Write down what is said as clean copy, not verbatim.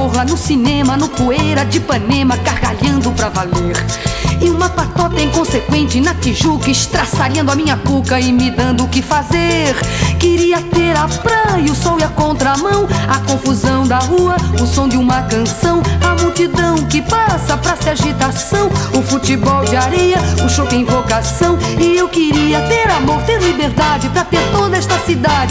amor lá no cinema, no Poeira de Ipanema, gargalhando pra valer. E uma patota inconsequente na Tijuca, estraçalhando a minha cuca e me dando o que fazer. Queria ter a praia, o sol e a contramão, a confusão da rua, o som de uma canção, a multidão que passa, praça e agitação, o futebol de areia, o choque em invocação. E eu queria ter amor, ter liberdade, pra ter toda esta cidade